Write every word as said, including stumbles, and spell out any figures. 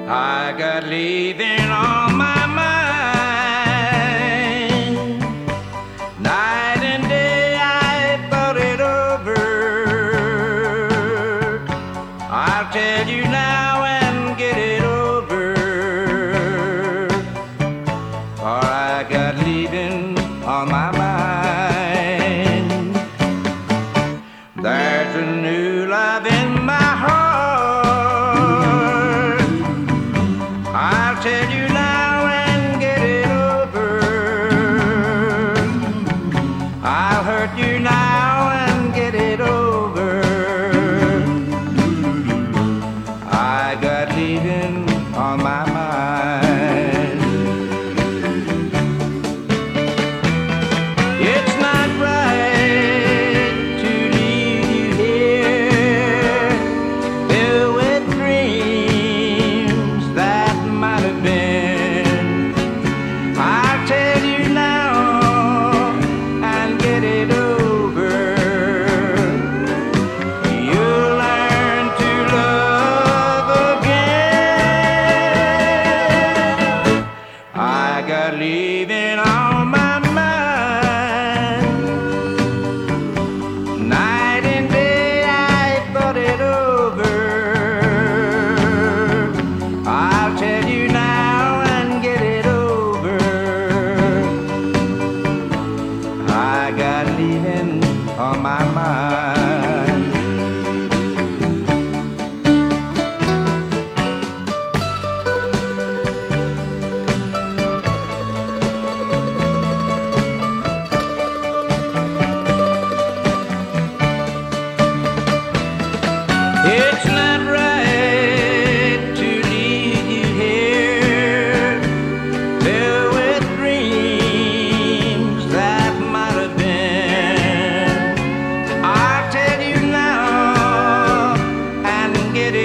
I got leaving on my mind. Night and day I thought it over. I'll tell you now and get it over. For I got leaving on my mind. There's a new love in my heart. I'll tell you now and get it over. I'll hurt you now and get it over. I got leaving on my mind. It's not right to leave you here, filled with dreams that might have been. I'll tell you now and get it over. You'll learn to love again. I got leaving on my mind. Night and day I thought it over. I'll tell you now and get it over. I got leaving on my mind. It's not right to leave you here, filled with dreams that might have been. I'll tell you now and get it